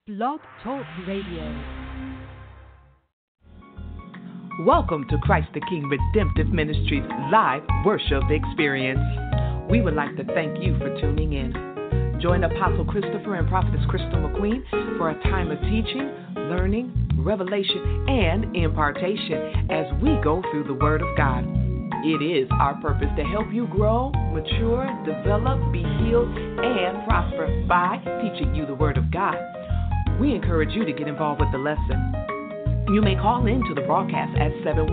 Blog Talk Radio. Welcome to Christ the King Redemptive Ministries live worship experience. We would like to thank you for tuning in. Join Apostle Christopher and Prophetess Crystal McQueen for a time of teaching, learning, revelation, and impartation as we go through the Word of God. It is our purpose to help you grow, mature, develop, be healed, and prosper by teaching you the Word of God. We encourage you to get involved with the lesson. You may call in to the broadcast at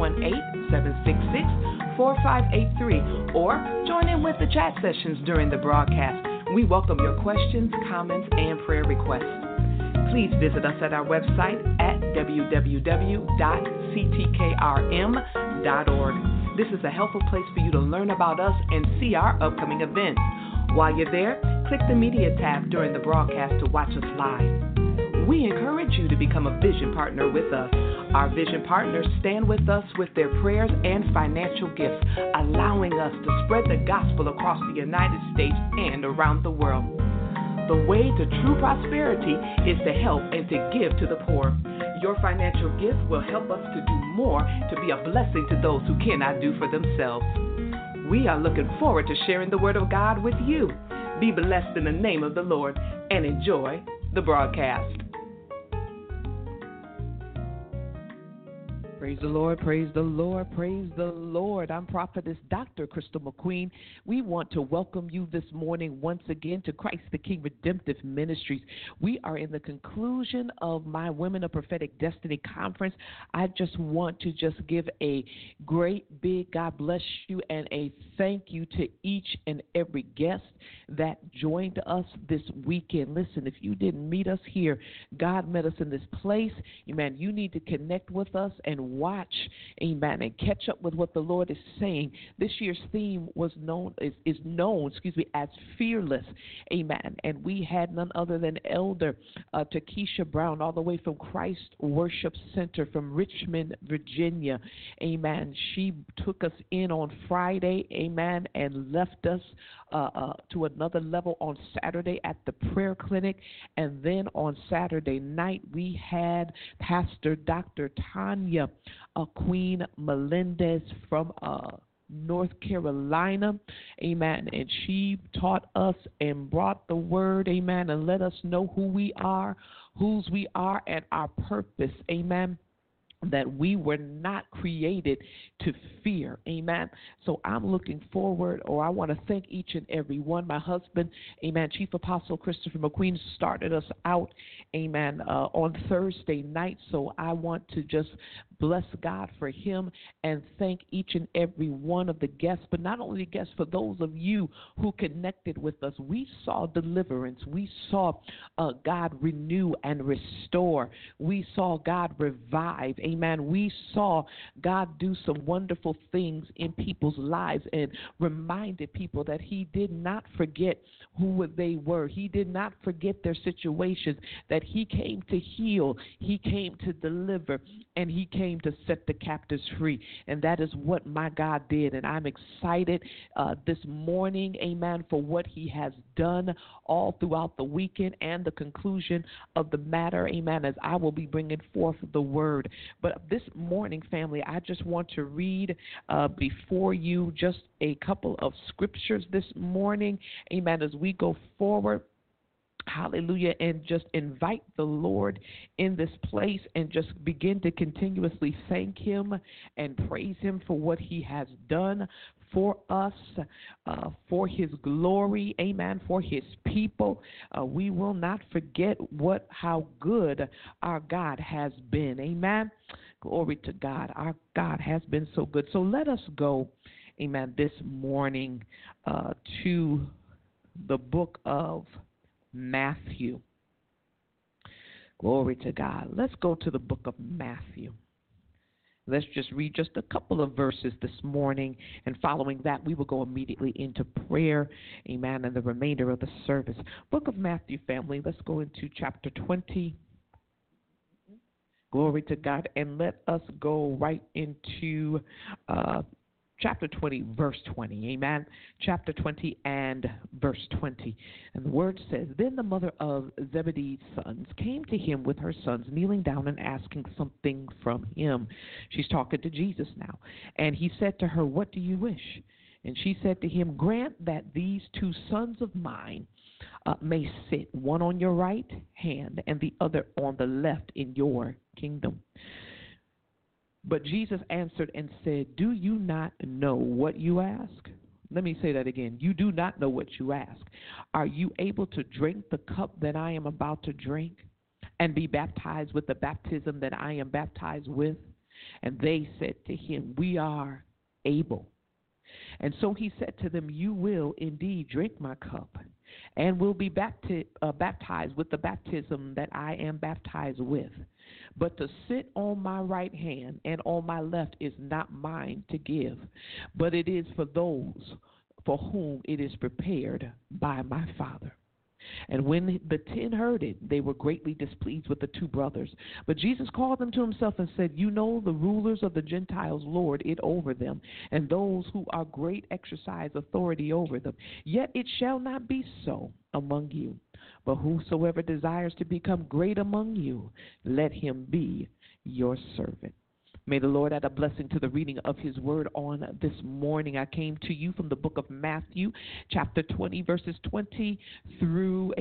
718-766-4583 or join in with the chat sessions during the broadcast. We welcome your questions, comments, and prayer requests. Please visit us at our website at www.ctkrm.org. This is a helpful place for you to learn about us and see our upcoming events. While you're there, click the media tab during the broadcast to watch us live. We encourage you to become a vision partner with us. Our vision partners stand with us with their prayers and financial gifts, allowing us to spread the gospel across the United States and around the world. The way to true prosperity is to help and to give to the poor. Your financial gift will help us to do more to be a blessing to those who cannot do for themselves. We are looking forward to sharing the Word of God with you. Be blessed in the name of the Lord and enjoy the broadcast. Praise the Lord, praise the Lord, praise the Lord. I'm Prophetess Dr. Crystal McQueen. We want to welcome you this morning once again to Christ the King Redemptive Ministries. We are in the conclusion of my Women of Prophetic Destiny Conference. I just want to give a great big God bless you and a thank you to each and every guest that joined us this weekend. Listen, if you didn't meet us here, God met us in this place. Amen. You need to connect with us and watch, amen, and catch up with what the Lord is saying. This year's theme was known as fearless, amen. And we had none other than Elder Takesha Brown, all the way from Christ Worship Center from Richmond, Virginia, amen. She took us in on Friday, amen, and left us to another level on Saturday at the prayer clinic. And then on Saturday night, we had Pastor Dr. Tanya Queen Melendez from North Carolina, amen, and she taught us and brought the word, amen, and let us know who we are, whose we are, and our purpose, amen, that we were not created to fear, amen. So I'm looking forward, or I want to thank each and every one. My husband, amen, Chief Apostle Christopher McQueen started us out, amen, on Thursday night. So I want to just bless God for him and thank each and every one of the guests, but not only the guests, for those of you who connected with us. We saw deliverance. We saw God renew and restore. We saw God revive, amen. We saw God do some wonderful things in people's lives and reminded people that he did not forget who they were. He did not forget their situations, that he came to heal, he came to deliver, and he came to set the captives free. And that is what my God did. And I'm excited this morning, amen, for what he has done all throughout the weekend and the conclusion of the matter, amen, as I will be bringing forth the word. But this morning, family, I just want to read before you just a couple of scriptures this morning, amen, as we go forward. Hallelujah. And just invite the Lord in this place and just begin to continuously thank him and praise him for what he has done for us, for his glory, amen, for his people. We will not forget how good our God has been, amen. Glory to God. Our God has been so good. So let us go, amen, this morning to the book of Matthew. Glory to God. Let's go to the book of Matthew. Let's just read just a couple of verses this morning, and following that, we will go immediately into prayer, amen, and the remainder of the service. Book of Matthew, family, let's go into chapter 20. Glory to God, and let us go right into chapter 20, verse 20. Amen. Chapter 20 and verse 20. And the word says, Then the mother of Zebedee's sons came to him with her sons, kneeling down and asking something from him. She's talking to Jesus now. And he said to her, What do you wish? And she said to him, Grant that these two sons of mine may sit, one on your right hand and the other on the left in your kingdom. But Jesus answered and said, Do you not know what you ask? Let me say that again. You do not know what you ask. Are you able to drink the cup that I am about to drink and be baptized with the baptism that I am baptized with? And they said to him, We are able. And so he said to them, You will indeed drink my cup and will be baptized with the baptism that I am baptized with. But to sit on my right hand and on my left is not mine to give, but it is for those for whom it is prepared by my Father. And when the 10 heard it, they were greatly displeased with the two brothers. But Jesus called them to himself and said, You know the rulers of the Gentiles lord it over them, and those who are great exercise authority over them. Yet it shall not be so among you. But whosoever desires to become great among you, let him be your servant. May the Lord add a blessing to the reading of his word on this morning. I came to you from the book of Matthew, chapter 20, verses 20 through,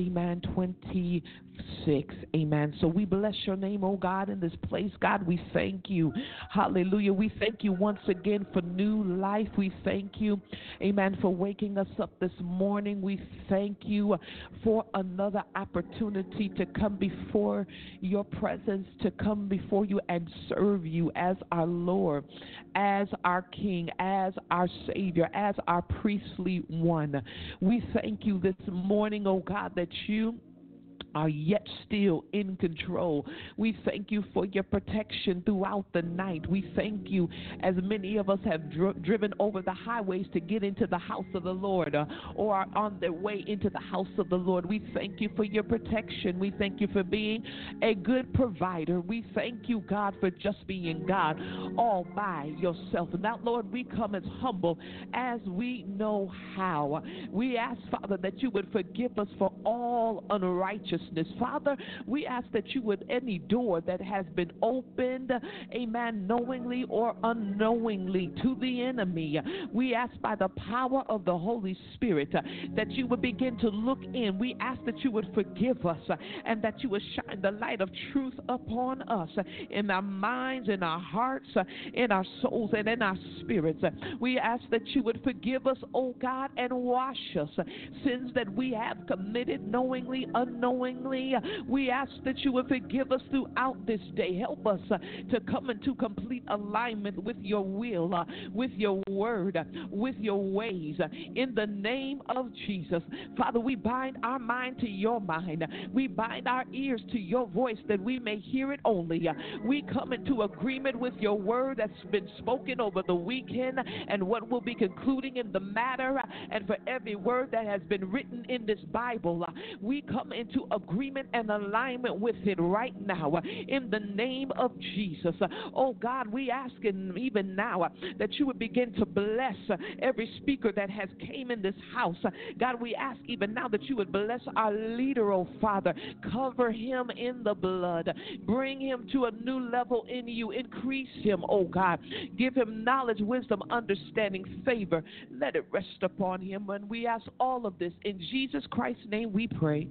26. Amen. So we bless your name, oh God, in this place. God, we thank you. Hallelujah. We thank you once again for new life. We thank you, amen, for waking us up this morning. We thank you for another opportunity to come before your presence, to come before you and serve you as our Lord, as our King, as our Savior, as our priestly one. We thank you this morning, oh God, that you are yet still in control. We thank you for your protection throughout the night. We thank you as many of us have driven over the highways to get into the house of the Lord or are on their way into the house of the Lord. We thank you for your protection. We thank you for being a good provider. We thank you, God, for just being God all by yourself. Now, Lord, we come as humble as we know how. We ask, Father, that you would forgive us for all unrighteousness. Father, we ask that you would, any door that has been opened, amen, knowingly or unknowingly to the enemy, we ask by the power of the Holy Spirit that you would begin to look in. We ask that you would forgive us and that you would shine the light of truth upon us in our minds, in our hearts, in our souls, and in our spirits. We ask that you would forgive us, oh God, and wash us. Sins that we have committed knowingly, unknowingly, we ask that you would forgive us throughout this day. Help us to come into complete alignment with your will, with your word, with your ways. In the name of Jesus, Father, we bind our mind to your mind. We bind our ears to your voice that we may hear it only. We come into agreement with your word that's been spoken over the weekend and what will be concluding in the matter, and for every word that has been written in this Bible. We come into agreement and alignment with it right now in the name of Jesus. Oh God, we ask even now that you would begin to bless every speaker that has came in this house. God, we ask even now that you would bless our leader, oh Father. Cover him in the blood. Bring him to a new level in you. Increase him, oh God. Give him knowledge, wisdom, understanding, favor. Let it rest upon him. And we ask all of this in Jesus Christ's name we pray.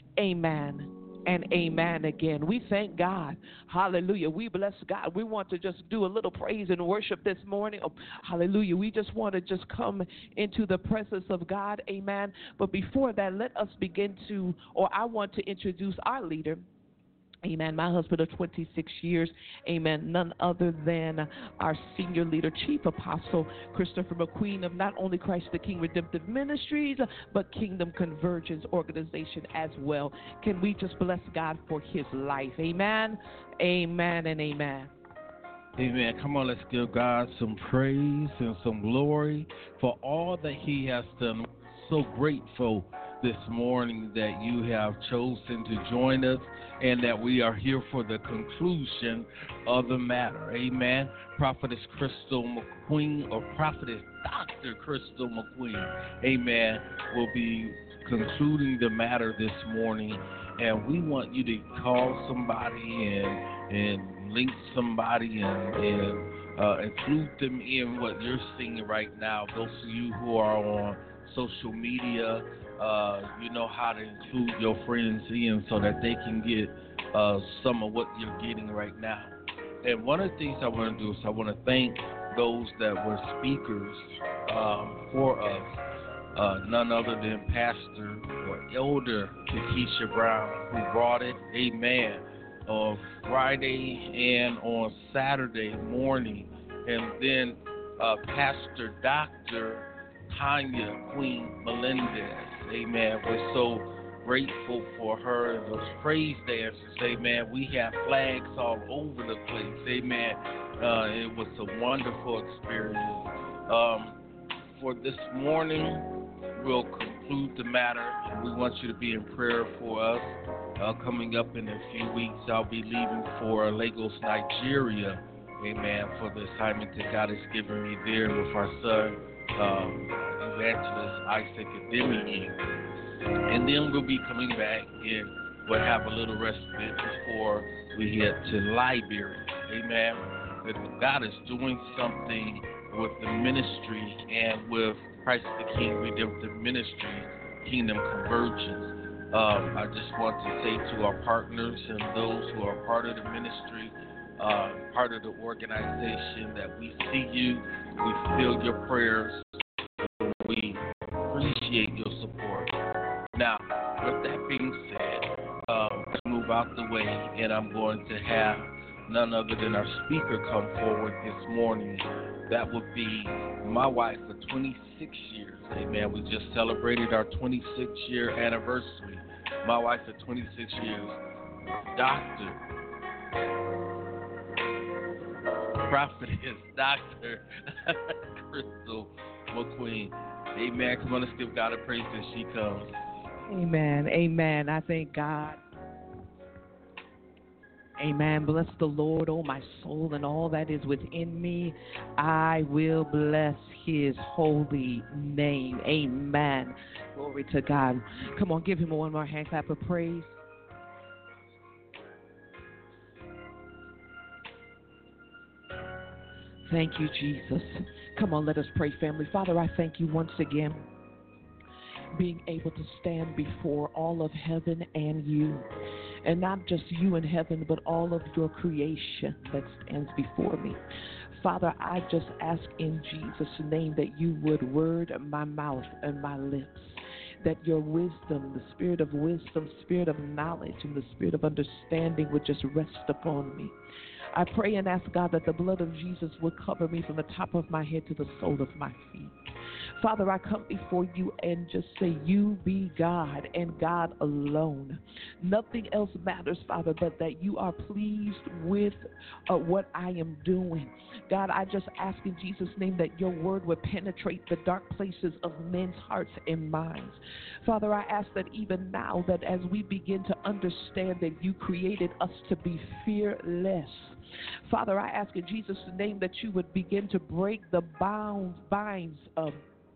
Amen and amen again. We thank God. Hallelujah. We bless God. We want to just do a little praise and worship this morning. Oh, hallelujah. We just want to just come into the presence of God. Amen. But before that, let us begin to, or I want to introduce our leader. Amen. My husband of 26 years. Amen. None other than our senior leader, Chief Apostle Christopher McQueen of not only Christ the King Redemptive Ministries, but Kingdom Convergence Organization as well. Can we just bless God for his life? Amen. Amen and amen. Amen. Come on, let's give God some praise and some glory for all that he has done. So grateful this morning that you have chosen to join us and that we are here for the conclusion of the matter. Amen. Prophetess Crystal McQueen, or Prophetess Dr. Crystal McQueen, amen, will be concluding the matter this morning. And we want you to call somebody and link somebody and include them in what you're seeing right now. Those of you who are on social media, you know how to include your friends in so that they can get some of what you're getting right now. And one of the things I want to do is I want to thank those that were speakers for us, none other than Pastor or Elder Takesha Brown, who brought it, amen, on Friday and on Saturday morning. And then Pastor Dr. Tanya Queen Melendez, amen. We're so grateful for her and those praise dancers, amen. We have flags all over the place, amen. It was a wonderful experience. For this morning, we'll conclude the matter. We want you to be in prayer for us. Coming up in a few weeks, I'll be leaving for Lagos, Nigeria, amen, for the assignment that God has given me there with our son, Evangelist Isaac Ademi. And then we'll be coming back and we'll have a little respite before we head to Liberia. Amen. That God is doing something with the ministry and with Christ the King Redemptive Ministry, Kingdom Convergence. I just want to say to our partners and those who are part of the ministry, part of the organization, that we see you, we feel your prayers, we appreciate your support. Now, with that being said, let's move out the way, and I'm going to have none other than our speaker come forward this morning. That would be my wife for 26 years. Amen. We just celebrated our 26-year anniversary. My wife for 26 years, Dr. Prophetess Dr. Crystal McQueen. Amen. Come on, let's give God a praise as she comes. Amen. Amen. I thank God. Amen. Bless the Lord, oh my soul, and all that is within me. I will bless his holy name. Amen. Glory to God. Come on, give him one more hand clap of praise. Thank you, Jesus. Come on, let us pray, family. Father, I thank you once again, being able to stand before all of heaven and you. And not just you in heaven, but all of your creation that stands before me. Father, I just ask in Jesus' name that you would word my mouth and my lips, that your wisdom, the spirit of wisdom, spirit of knowledge, and the spirit of understanding would just rest upon me. I pray and ask, God, that the blood of Jesus would cover me from the top of my head to the sole of my feet. Father, I come before you and just say, you be God and God alone. Nothing else matters, Father, but that you are pleased with what I am doing. God, I just ask in Jesus' name that your word would penetrate the dark places of men's hearts and minds. Father, I ask that even now, that as we begin to understand that you created us to be fearless, Father, I ask in Jesus' name that you would begin to break the binds of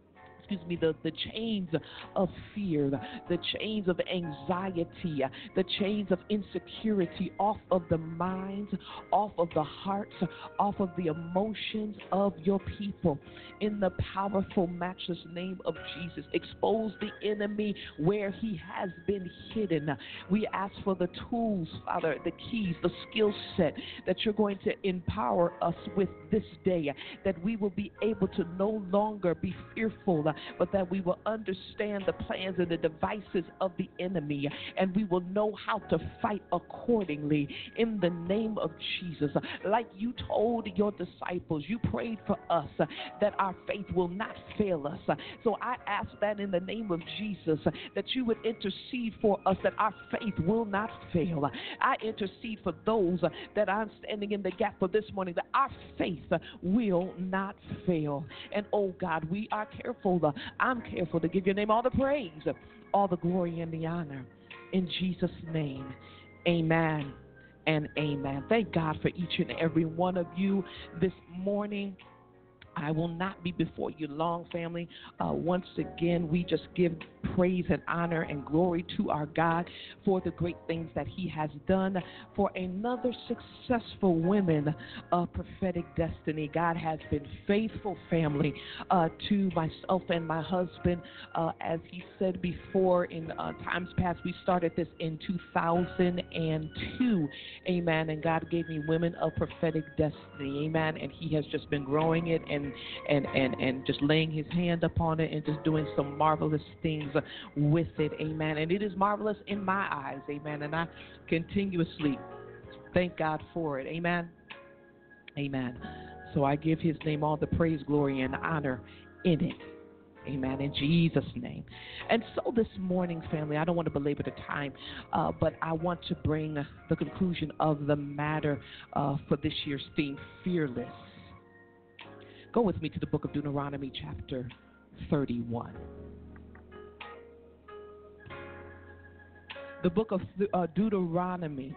the chains of fear, the chains of anxiety, the chains of insecurity off of the minds, off of the hearts, off of the emotions of your people. In the powerful, matchless name of Jesus, expose the enemy where he has been hidden. We ask for the tools, Father, the keys, the skill set that you're going to empower us with this day, that we will be able to no longer be fearful, but that we will understand the plans and the devices of the enemy, and we will know how to fight accordingly in the name of Jesus. Like you told your disciples, you prayed for us that our faith will not fail us. So I ask that in the name of Jesus, that you would intercede for us, that our faith will not fail. I intercede for those that I'm standing in the gap for this morning, that our faith will not fail. And oh God, we are careful I'm careful to give your name all the praise, all the glory, and the honor. In Jesus' name, amen and amen. Thank God for each and every one of you this morning. I will not be before you long, family. Once again, we just give praise and honor and glory to our God for the great things that he has done for another successful women of prophetic destiny. God has been faithful, family, to myself and my husband. As he said before, in times past, we started this in 2002. Amen. And God gave me Women of Prophetic Destiny. Amen. And he has just been growing it and just laying his hand upon it and just doing some marvelous things with it. Amen. And it is marvelous in my eyes. Amen. And I continuously thank God for it. Amen. Amen. So I give his name all the praise, glory, and honor in it. Amen. In Jesus' name. And so this morning, family, I don't want to belabor the time, but I want to bring the conclusion of the matter for this year's theme, Fearless. Go with me to the book of Deuteronomy, chapter 31. The book of Deuteronomy,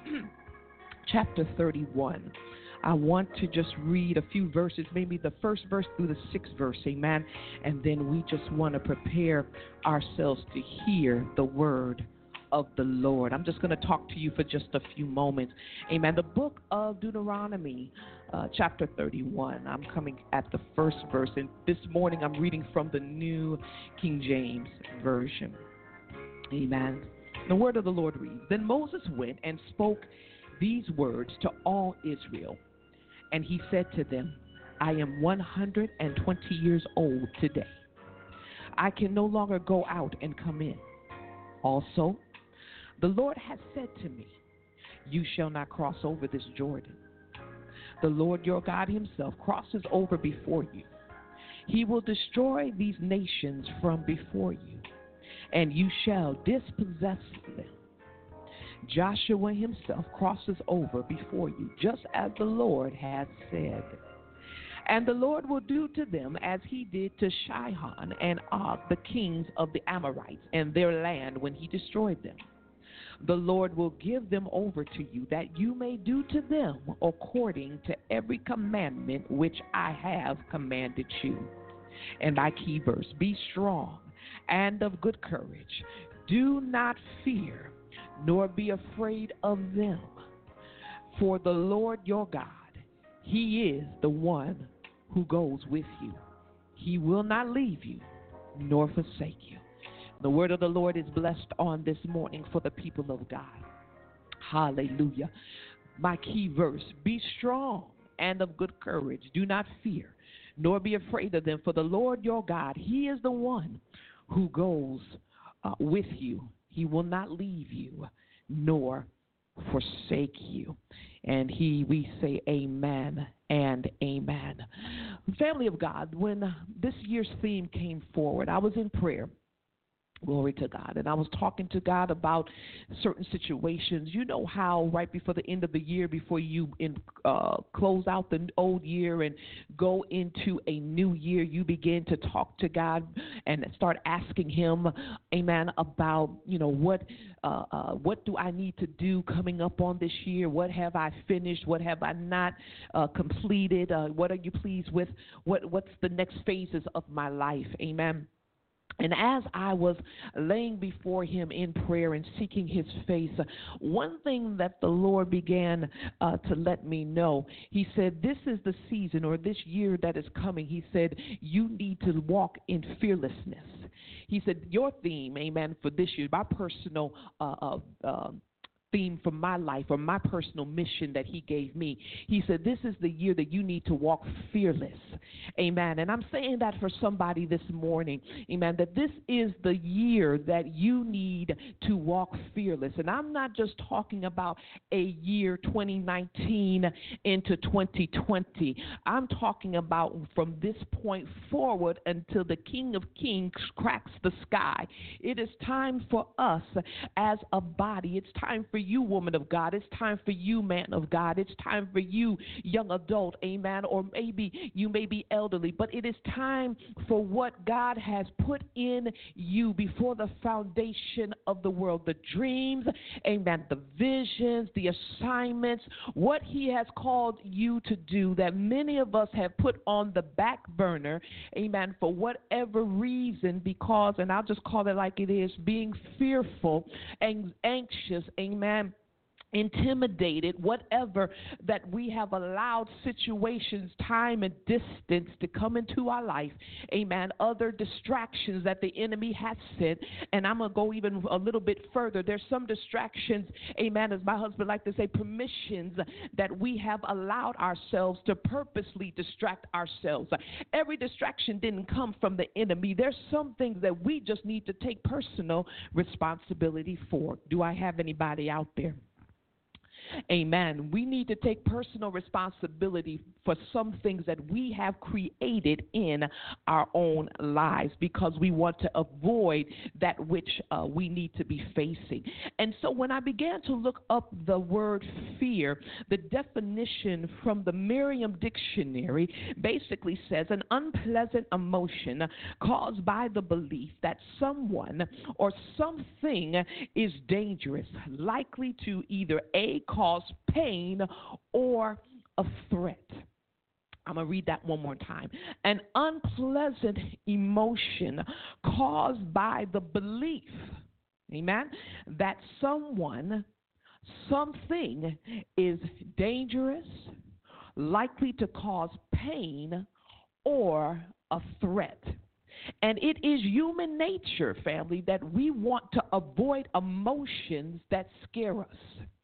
chapter 31. I want to just read a few verses, maybe the first verse through the sixth verse, amen. And then we just want to prepare ourselves to hear the word of the Lord. I'm just going to talk to you for just a few moments, amen. The book of Deuteronomy, chapter 31. I'm coming at the first verse, and this morning I'm reading from the New King James Version, amen. The word of the Lord reads, Then Moses went and spoke these words to all Israel. And he said to them, I am 120 years old today. I can no longer go out and come in. Also, the Lord has said to me, You shall not cross over this Jordan. The Lord your God himself crosses over before you. He will destroy these nations from before you, and you shall dispossess them. Joshua himself crosses over before you, just as the Lord has said. And the Lord will do to them as he did to Sihon and Og, the kings of the Amorites, and their land when he destroyed them. The Lord will give them over to you, that you may do to them according to every commandment which I have commanded you. And my key verse, be strong and of good courage. Do not fear, nor be afraid of them. For the Lord your God, he is the one who goes with you. He will not leave you, nor forsake you. The word of the Lord is blessed on this morning for the people of God. Hallelujah. My key verse, be strong and of good courage. Do not fear, nor be afraid of them. For the Lord your God, he is the one who goes with you. He will not leave you, nor forsake you. And we say amen and amen. Family of God, when this year's theme came forward, I was in prayer. Glory to God. And I was talking to God about certain situations. You know how right before the end of the year, before you close out the old year and go into a new year, you begin to talk to God and start asking him, amen, about, what do I need to do coming up on this year? What have I finished? What have I not completed? What are you pleased with? What's the next phases of my life? Amen. And as I was laying before him in prayer and seeking his face, one thing that the Lord began to let me know, he said, this is the season or this year that is coming. He said, you need to walk in fearlessness. He said, your theme, amen, for this year, my personal theme for my life or my personal mission that he gave me. He said, this is the year that you need to walk fearless. Amen. And I'm saying that for somebody this morning. Amen. That this is the year that you need to walk fearless. And I'm not just talking about a year 2019 into 2020. I'm talking about from this point forward until the King of Kings cracks the sky. It is time for us as a body. It's time for you, woman of God. It's time for you, man of God. It's time for you, young adult, amen, or maybe you may be elderly, but it is time for what God has put in you before the foundation of the world, the dreams, amen, the visions, the assignments, what he has called you to do that many of us have put on the back burner, amen, for whatever reason, because, and I'll just call it like it is, being fearful and anxious, amen, intimidated, whatever, that we have allowed situations, time and distance to come into our life, amen, other distractions that the enemy has sent. And I'm going to go even a little bit further. There's some distractions, amen, as my husband likes to say, permissions that we have allowed ourselves to purposely distract ourselves. Every distraction didn't come from the enemy. There's some things that we just need to take personal responsibility for. Do I have anybody out there? Amen. We need to take personal responsibility for some things that we have created in our own lives because we want to avoid that which we need to be facing. And so when I began to look up the word fear, the definition from the Merriam Dictionary basically says an unpleasant emotion caused by the belief that someone or something is dangerous, likely to either cause pain or a threat. I'm going to read that one more time. An unpleasant emotion caused by the belief, amen, that someone, something is dangerous, likely to cause pain or a threat. And it is human nature, family, that we want to avoid emotions that scare us.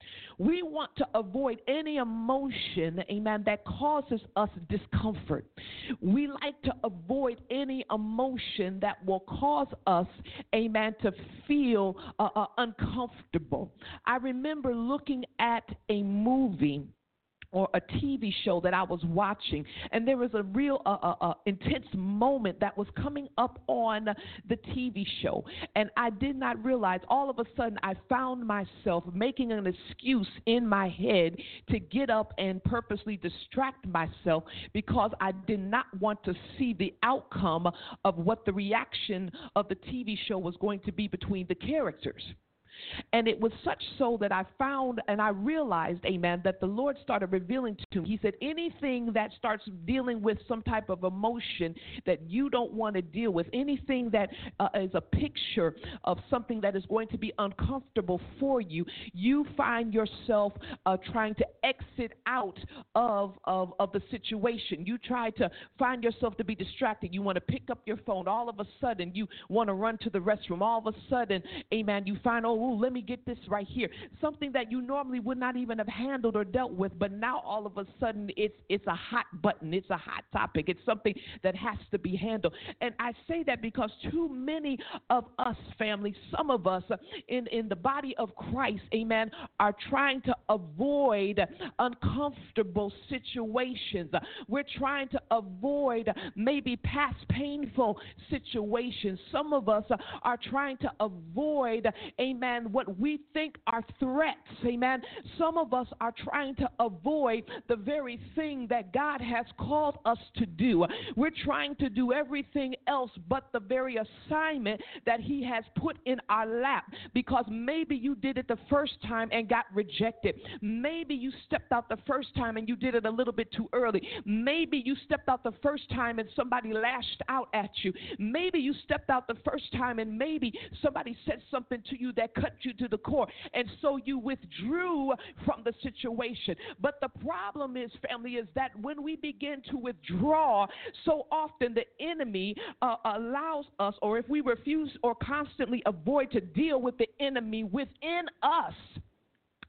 We want to avoid any emotion, amen, that causes us discomfort. We like to avoid any emotion that will cause us, amen, to feel uncomfortable. I remember looking at a movie or a TV show that I was watching, and there was a real intense moment that was coming up on the TV show, and I did not realize, all of a sudden I found myself making an excuse in my head to get up and purposely distract myself because I did not want to see the outcome of what the reaction of the TV show was going to be between the characters. And it was such so that I found and I realized, amen, that the Lord started revealing to me. He said, anything that starts dealing with some type of emotion that you don't want to deal with, anything that is a picture of something that is going to be uncomfortable for you, you find yourself trying to exit out of the situation. You try to find yourself to be distracted. You want to pick up your phone. All of a sudden, you want to run to the restroom. All of a sudden, amen, you find, let me get this right here. Something that you normally would not even have handled or dealt with, but now all of a sudden it's a hot button. It's a hot topic. It's something that has to be handled. And I say that because too many of us, family, some of us in the body of Christ, amen, are trying to avoid uncomfortable situations. We're trying to avoid maybe past painful situations. Some of us are trying to avoid, amen, what we think are threats, amen. Some of us are trying to avoid the very thing that God has called us to do. We're trying to do everything else but the very assignment that he has put in our lap, because maybe you did it the first time and got rejected. Maybe you stepped out the first time and you did it a little bit too early. Maybe you stepped out the first time and somebody lashed out at you. Maybe you stepped out the first time and maybe somebody said something to you that cut you to the core, and so you withdrew from the situation. But the problem is, family, is that when we begin to withdraw, so often the enemy allows us, or if we refuse or constantly avoid to deal with the enemy within us,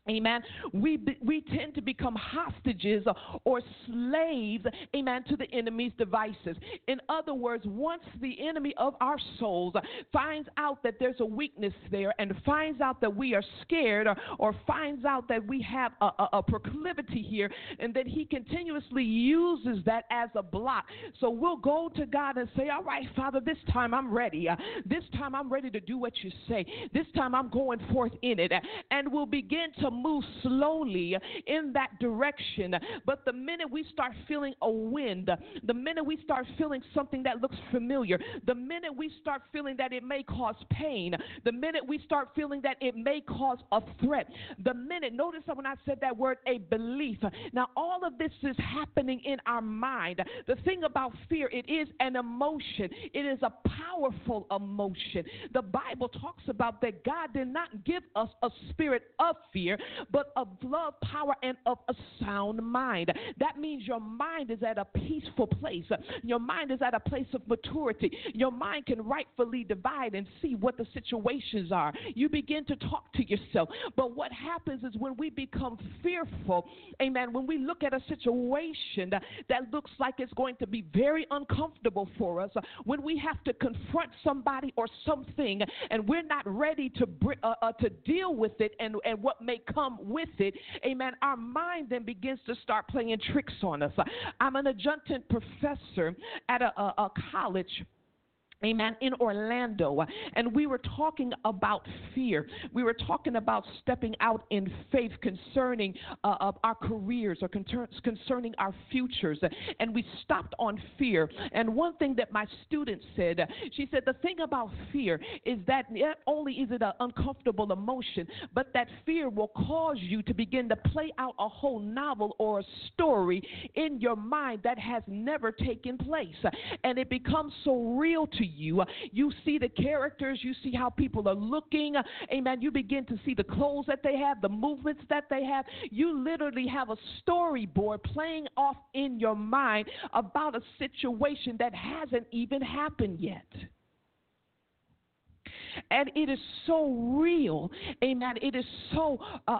Amen. We tend to become hostages or slaves, amen, to the enemy's devices. In other words, once the enemy of our souls finds out that there's a weakness there and finds out that we are scared or finds out that we have a proclivity here, and then he continuously uses that as a block. So we'll go to God and say, all right, Father, this time I'm ready. This time I'm ready to do what you say. This time I'm going forth in it. And we'll begin to move slowly in that direction. But the minute we start feeling a wind, the minute we start feeling something that looks familiar, the minute we start feeling that it may cause pain, the minute we start feeling that it may cause a threat, the minute, notice when I said that word, a belief. Now, all of this is happening in our mind. The thing about fear, it is an emotion. It is a powerful emotion. The Bible talks about that God did not give us a spirit of fear, but of love, power, and of a sound mind. That means your mind is at a peaceful place. Your mind is at a place of maturity. Your mind can rightfully divide and see what the situations are. You begin to talk to yourself. But what happens is when we become fearful, amen, when we look at a situation that looks like it's going to be very uncomfortable for us, when we have to confront somebody or something and we're not ready to deal with it and what may come with it, amen, our mind then begins to start playing tricks on us. I'm an adjunct professor at a college, amen, in Orlando, and we were talking about fear. We were talking about stepping out in faith concerning our careers or concerning our futures, and we stopped on fear. And one thing that my student said, she said, the thing about fear is that not only is it an uncomfortable emotion, but that fear will cause you to begin to play out a whole novel or a story in your mind that has never taken place, and it becomes so real to you. You see the characters, you see how people are looking, amen. You begin to see the clothes that they have, the movements that they have. You literally have a storyboard playing off in your mind about a situation that hasn't even happened yet. And it is so real, amen. It is so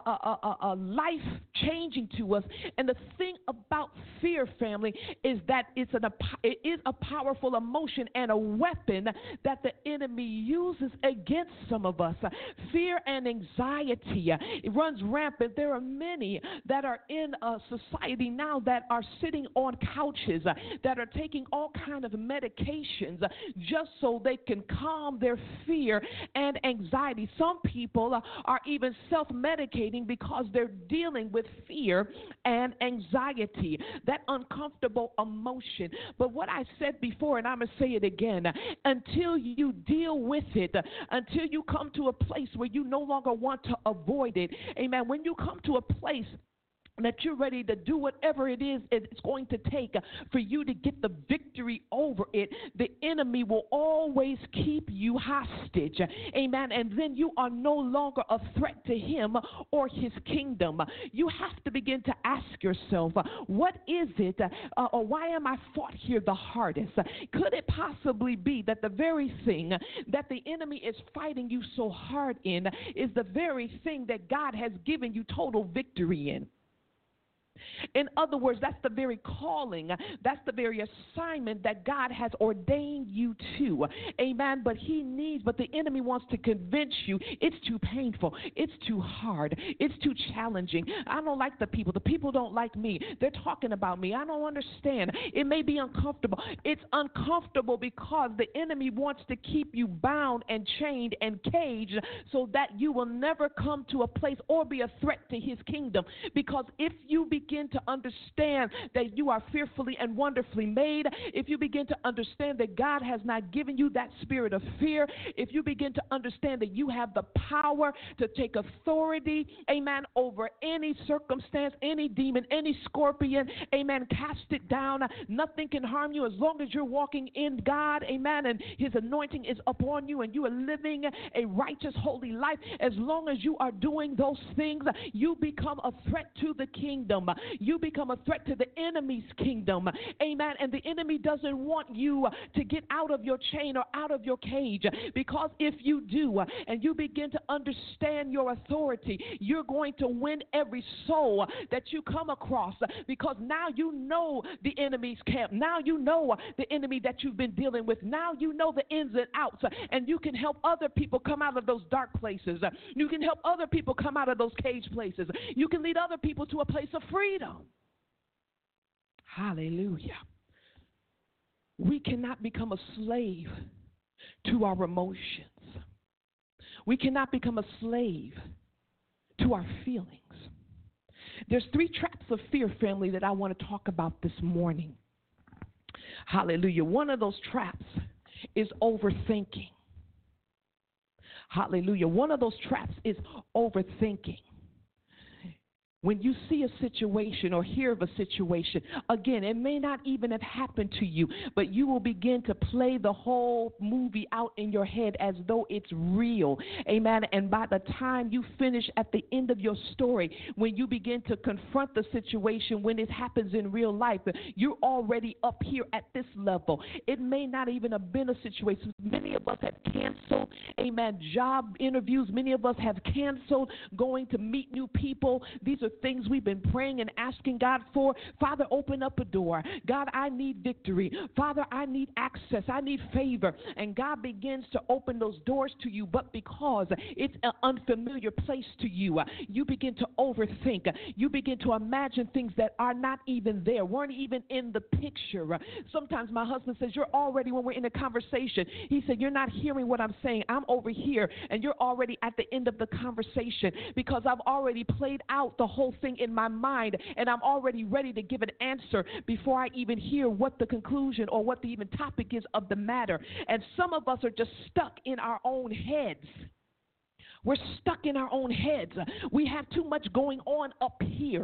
life-changing to us. And the thing about fear, family, is that it is a powerful emotion and a weapon that the enemy uses against some of us. Fear and anxiety, it runs rampant. There are many that are in a society now that are sitting on couches, that are taking all kind of medications just so they can calm their fear and anxiety. Some people are even self-medicating because they're dealing with fear and anxiety, that uncomfortable emotion. But what I said before, and I'm going to say it again, until you deal with it, until you come to a place where you no longer want to avoid it, amen, when you come to a place that you're ready to do whatever it is it's going to take for you to get the victory over it, the enemy will always keep you hostage. Amen. And then you are no longer a threat to him or his kingdom. You have to begin to ask yourself, what is it, or why am I fought here the hardest? Could it possibly be that the very thing that the enemy is fighting you so hard in is the very thing that God has given you total victory in? In other words, that's the very calling, that's the very assignment that God has ordained you to. Amen. But the enemy wants to convince you it's too painful, it's too hard, it's too challenging. I don't like the people don't like me. They're talking about me. I don't understand. It may be uncomfortable. It's uncomfortable because the enemy wants to keep you bound and chained and caged so that you will never come to a place or be a threat to his kingdom. Because if you begin to understand that you are fearfully and wonderfully made, if you begin to understand that God has not given you that spirit of fear, if you begin to understand that you have the power to take authority, amen, over any circumstance, any demon, any scorpion, amen, cast it down. Nothing can harm you as long as you're walking in God, amen, and his anointing is upon you and you are living a righteous, holy life. As long as you are doing those things, you become a threat to the kingdom. You become a threat to the enemy's kingdom. Amen. And the enemy doesn't want you to get out of your chain or out of your cage, because if you do and you begin to understand your authority, you're going to win every soul that you come across, because now you know the enemy's camp. Now you know the enemy that you've been dealing with. Now you know the ins and outs, and you can help other people come out of those dark places. You can help other people come out of those cage places. You can lead other people to a place of freedom. Hallelujah. We cannot become a slave to our emotions. We cannot become a slave to our feelings. There's 3 traps of fear, family, that I want to talk about this morning. Hallelujah. One of those traps is overthinking. Hallelujah. One of those traps is overthinking. When you see a situation or hear of a situation, again, it may not even have happened to you, but you will begin to play the whole movie out in your head as though it's real. Amen. And by the time you finish at the end of your story, when you begin to confront the situation, when it happens in real life, you're already up here at this level. It may not even have been a situation. Many of us have canceled, amen, job interviews. Many of us have canceled going to meet new people. These are things we've been praying and asking God for. Father, open up a door. God, I need victory. Father, I need access. I need favor. And God begins to open those doors to you, but because it's an unfamiliar place to you, you begin to overthink. You begin to imagine things that are not even there, weren't even in the picture. Sometimes my husband says, you're already, when we're in a conversation, he said, you're not hearing what I'm saying. I'm over here, and you're already at the end of the conversation, because I've already played out the whole thing in my mind, and I'm already ready to give an answer before I even hear what the conclusion or what the even topic is of the matter. And some of us are just stuck in our own heads. We're stuck in our own heads. We have too much going on up here.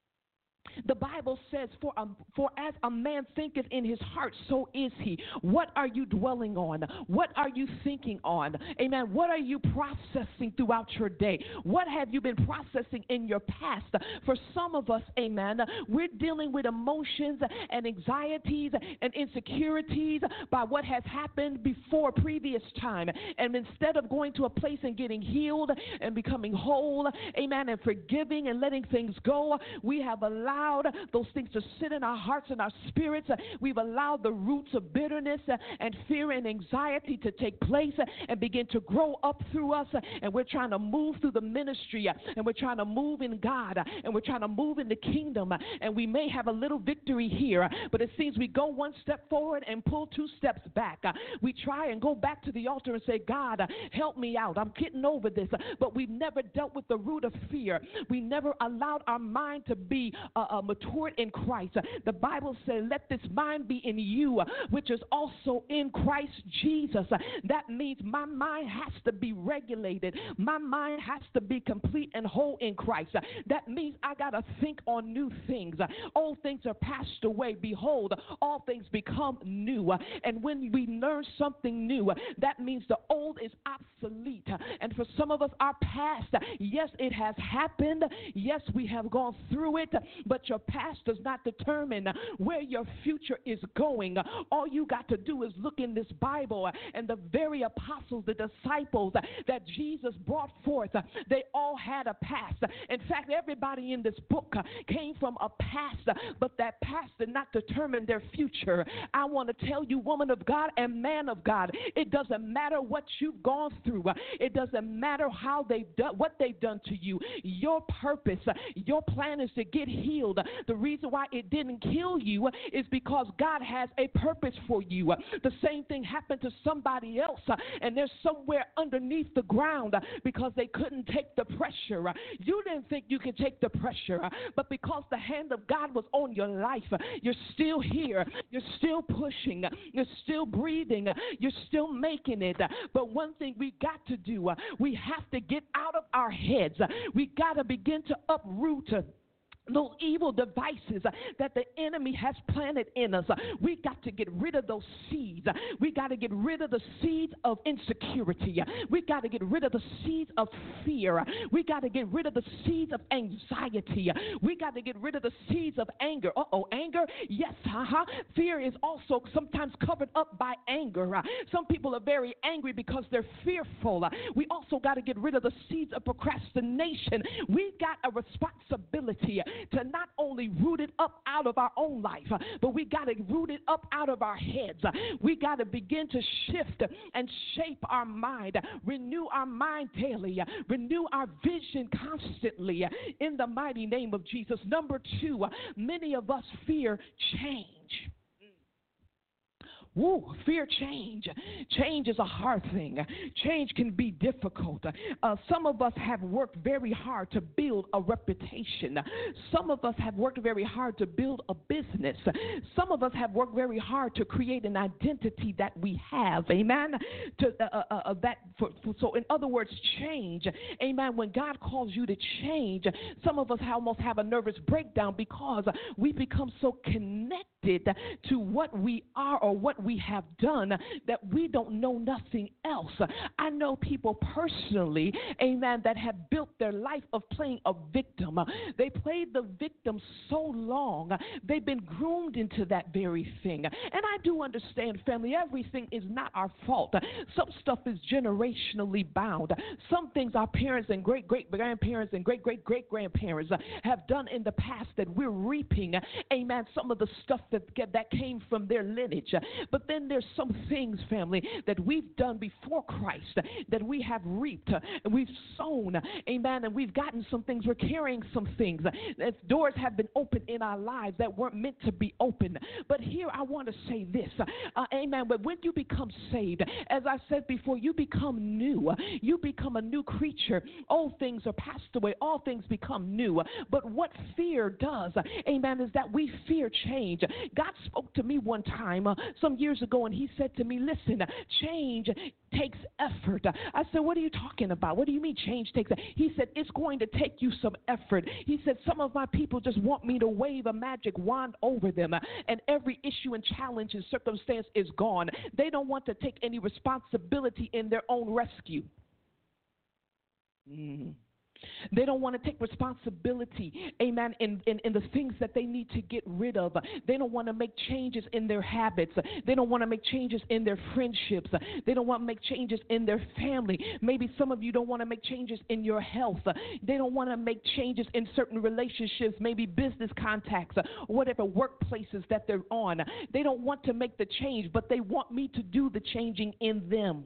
The Bible says, for as a man thinketh in his heart, so is he. What are you dwelling on? What are you thinking on? Amen. What are you processing throughout your day? What have you been processing in your past? For some of us, amen, we're dealing with emotions and anxieties and insecurities by what has happened before previous time. And instead of going to a place and getting healed and becoming whole, amen, and forgiving and letting things go, we have allowed those things to sit in our hearts and our spirits. We've allowed the roots of bitterness and fear and anxiety to take place and begin to grow up through us. And we're trying to move through the ministry, and we're trying to move in God, and we're trying to move in the kingdom. And we may have a little victory here, but it seems we go one step forward and pull 2 steps back. We try and go back to the altar and say, God, help me out. I'm getting over this. But we've never dealt with the root of fear. We never allowed our mind to be matured in Christ. The Bible says, let this mind be in you, which is also in Christ Jesus. That means my mind has to be regulated. My mind has to be complete and whole in Christ. That means I got to think on new things. Old things are passed away. Behold, all things become new. And when we learn something new, that means the old is obsolete. And for some of us, our past, yes, it has happened. Yes, we have gone through it, but your past does not determine where your future is going. All you got to do is look in this Bible, and the very apostles, the disciples that Jesus brought forth, they all had a past. In fact, everybody in this book came from a past, but that past did not determine their future. I want to tell you, woman of God and man of God, it doesn't matter what you've gone through. It doesn't matter how they've done, what they've done to you. Your purpose, your plan is to get healed. The reason why it didn't kill you is because God has a purpose for you. The same thing happened to somebody else, and they're somewhere underneath the ground because they couldn't take the pressure. You didn't think you could take the pressure, but because the hand of God was on your life, you're still here. You're still pushing. You're still breathing. You're still making it. But one thing we got to do, we have to get out of our heads. We got to begin to uproot those evil devices that the enemy has planted in us. We got to get rid of those seeds. We got to get rid of the seeds of insecurity. We got to get rid of the seeds of fear. We got to get rid of the seeds of anxiety. We got to get rid of the seeds of anger. Anger? Yes, Fear is also sometimes covered up by anger. Some people are very angry because they're fearful. We also got to get rid of the seeds of procrastination. We got a responsibility to not only root it up out of our own life, but we got to root it up out of our heads. We got to begin to shift and shape our mind, renew our mind daily, renew our vision constantly in the mighty name of Jesus. Number two, many of us fear change. Fear change. Change is a hard thing. Change can be difficult. Some of us have worked very hard to build a reputation. Some of us have worked very hard to build a business. Some of us have worked very hard to create an identity that we have. Amen. So in other words, change. Amen. When God calls you to change, some of us almost have a nervous breakdown because we become so connected to what we are or what we have done that we don't know nothing else. I know people personally, amen, that have built their life of playing a victim. They played the victim so long, they've been groomed into that very thing. And I do understand, family, everything is not our fault. Some stuff is generationally bound. Some things our parents and great-great-grandparents and great-great-great-grandparents have done in the past that we're reaping, amen, some of the stuff that came from their lineage. But then there's some things, family, that we've done before Christ that we have reaped and we've sown, amen, and we've gotten some things. We're carrying some things. Doors have been opened in our lives that weren't meant to be open. But here I want to say this, amen, but when you become saved, as I said before, you become new. You become a new creature. Old things are passed away. All things become new. But what fear does, amen, is that we fear change. God spoke to me one time some years ago, and he said to me, listen, change takes effort. I said, what are you talking about? What do you mean change takes effort? He said, it's going to take you some effort. He said, some of my people just want me to wave a magic wand over them, and every issue and challenge and circumstance is gone. They don't want to take any responsibility in their own rescue. They don't want to take responsibility, amen, in the things that they need to get rid of. They don't want to make changes in their habits. They don't want to make changes in their friendships. They don't want to make changes in their family. Maybe some of you don't want to make changes in your health. They don't want to make changes in certain relationships, maybe business contacts, or whatever workplaces that they're on. They don't want to make the change, but they want me to do the changing in them.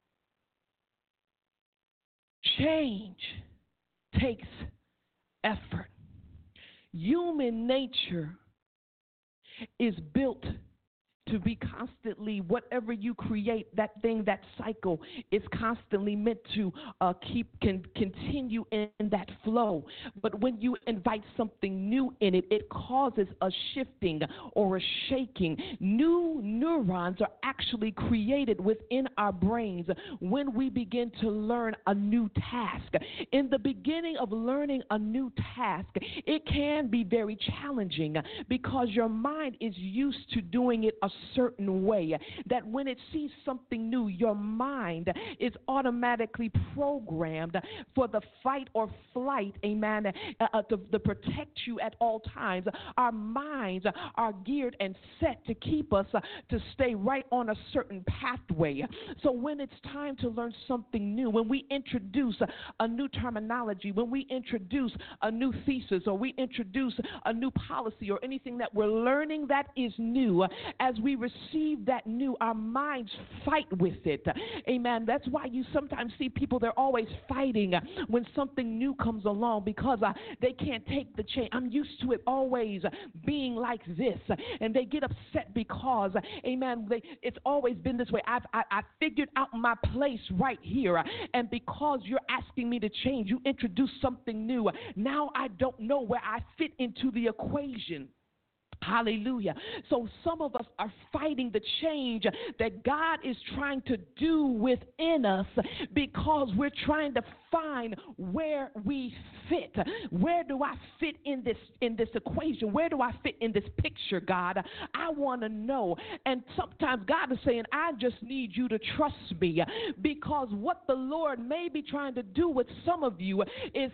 Change takes effort. Human nature is built to be constantly, whatever you create, that thing, that cycle is constantly meant to continue in that flow. But when you invite something new in it, it causes a shifting or a shaking. New neurons are actually created within our brains when we begin to learn a new task. In the beginning of learning a new task, it can be very challenging because your mind is used to doing it a certain way, that when it sees something new, your mind is automatically programmed for the fight or flight, amen, to protect you at all times. Our minds are geared and set to keep us to stay right on a certain pathway. So when it's time to learn something new, when we introduce a new terminology, when we introduce a new thesis, or we introduce a new policy or anything that we're learning that is new, as we receive that new, our minds fight with it. Amen. That's why you sometimes see people, they're always fighting when something new comes along because they can't take the change. I'm used to it always being like this. And they get upset because, amen, it's always been this way. I figured out my place right here. And because you're asking me to change, you introduce something new. Now I don't know where I fit into the equation. Hallelujah. So some of us are fighting the change that God is trying to do within us because we're trying to find where we fit. Where do I fit in this equation? Where do I fit in this picture, God? I want to know. And sometimes God is saying, I just need you to trust me, because what the Lord may be trying to do with some of you is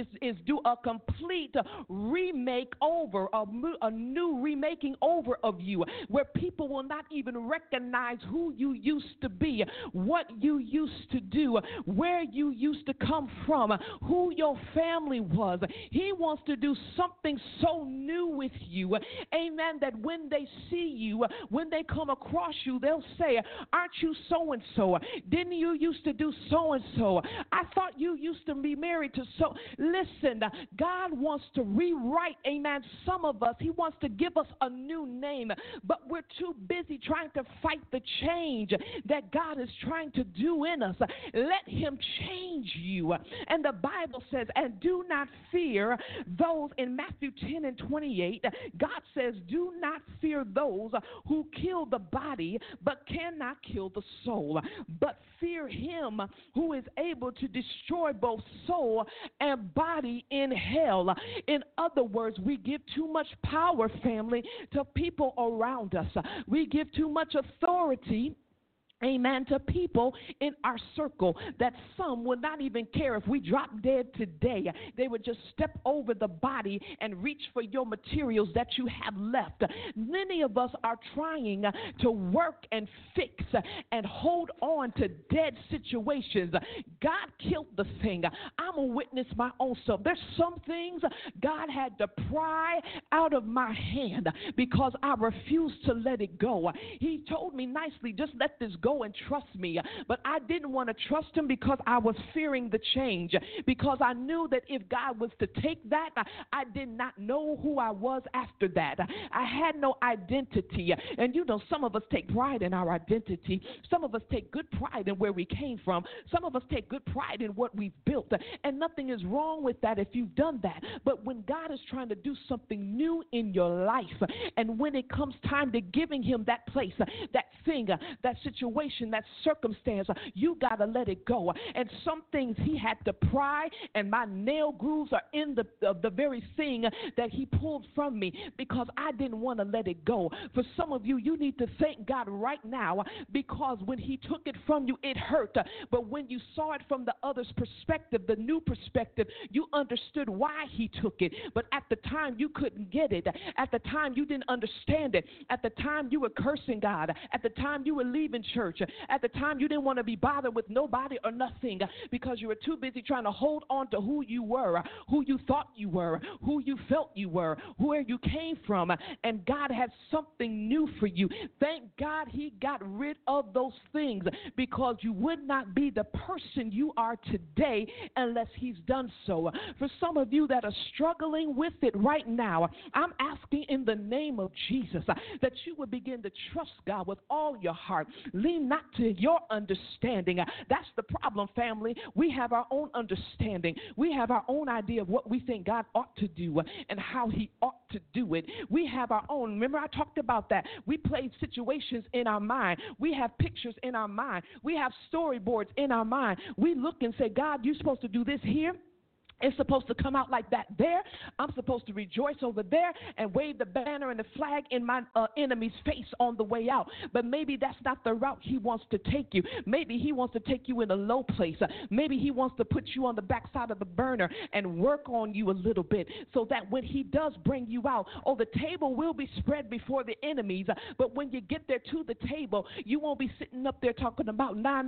do a complete remake over, a new remaking over of you, where people will not even recognize who you used to be, what you used to do, where you used to come from, who your family was. He wants to do something so new with you, amen, that when they see you, when they come across you, they'll say, aren't you so-and-so? Didn't you used to do so-and-so? I thought you used to be married to so. Listen, God wants to rewrite, amen, some of us. He wants to give us a new name, but we're too busy trying to fight the change that God is trying to do in us. Let him change you. And the Bible says, and do not fear those, in Matthew 10:28, God says, do not fear those who kill the body but cannot kill the soul, but fear him who is able to destroy both soul and body in hell. In other words, we give too much power, family, to people around us. We give too much authority, amen, to people in our circle, that some would not even care if we drop dead today. They would just step over the body and reach for your materials that you have left. Many of us are trying to work and fix and hold on to dead situations. God killed the thing. I'm a witness my own self. There's some things God had to pry out of my hand because I refused to let it go. He told me nicely, just let this go and trust me. But I didn't want to trust him because I was fearing the change, because I knew that if God was to take that, I did not know who I was after that. I had no identity. And you know, some of us take pride in our identity. Some of us take good pride in where we came from. Some of us take good pride in what we've built. And nothing is wrong with that if you've done that. But when God is trying to do something new in your life, and when it comes time to giving him that place, that thing, that situation, that circumstance, you got to let it go. And some things he had to pry, and my nail grooves are in the very thing that he pulled from me because I didn't want to let it go. For some of you, you need to thank God right now, because when he took it from you, it hurt. But when you saw it from the other's perspective, the new perspective, you understood why he took it. But at the time, you couldn't get it. At the time, you didn't understand it. At the time, you were cursing God. At the time, you were leaving church. At the time, you didn't want to be bothered with nobody or nothing because you were too busy trying to hold on to who you were, who you thought you were, who you felt you were, where you came from. And God had something new for you. Thank God he got rid of those things, because you would not be the person you are today unless he's done so. For some of you that are struggling with it right now, I'm asking in the name of Jesus that you would begin to trust God with all your heart. Lean not to your understanding. That's the problem, family. We have our own understanding. We have our own idea of what we think God ought to do and how he ought to do it. We have our own. Remember, I talked about that. We played situations in our mind. We have pictures in our mind. We have storyboards in our mind. We look and say, God, you're supposed to do this here. It's supposed to come out like that there. I'm supposed to rejoice over there and wave the banner and the flag in my enemy's face on the way out. But maybe that's not the route he wants to take you. Maybe he wants to take you in a low place. Maybe he wants to put you on the backside of the burner and work on you a little bit, so that when he does bring you out, the table will be spread before the enemies. But when you get there to the table, you won't be sitting up there talking about, nah.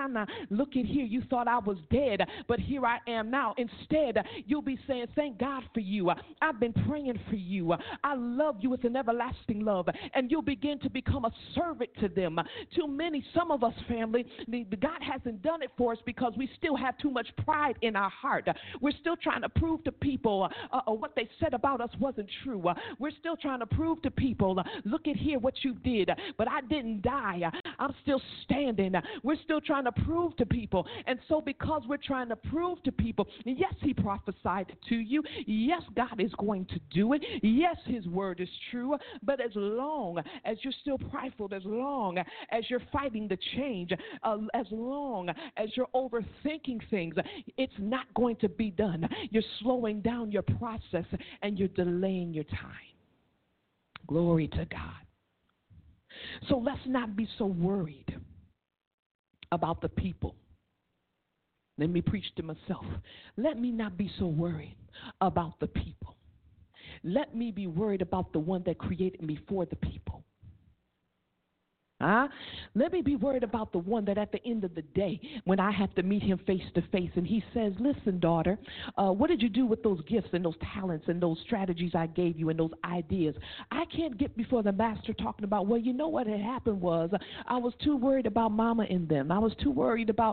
Look at here. You thought I was dead, but here I am now. Instead, you'll be saying, thank God for you. I've been praying for you. I love you with an everlasting love. And you'll begin to become a servant to them. Too many, some of us, family, God hasn't done it for us because we still have too much pride in our heart. We're still trying to prove to people what they said about us wasn't true. We're still trying to prove to people, look at here what you did. But I didn't die. I'm still standing. We're still trying to prove to people. And so because we're trying to prove to people, yes, he prophesied to you. Yes, God is going to do it. Yes, his word is true. But as long as you're still prideful, as long as you're fighting the change, as long as you're overthinking things, it's not going to be done. You're slowing down your process and you're delaying your time. Glory to God. So let's not be so worried about the people. Let me preach to myself. Let me not be so worried about the people. Let me be worried about the one that created me for the people. Let me be worried about the one that at the end of the day, when I have to meet him face to face and he says, listen, daughter, what did you do with those gifts and those talents and those strategies I gave you and those ideas? I can't get before the master talking about, well, you know what had happened was I was too worried about mama and them. I was too worried about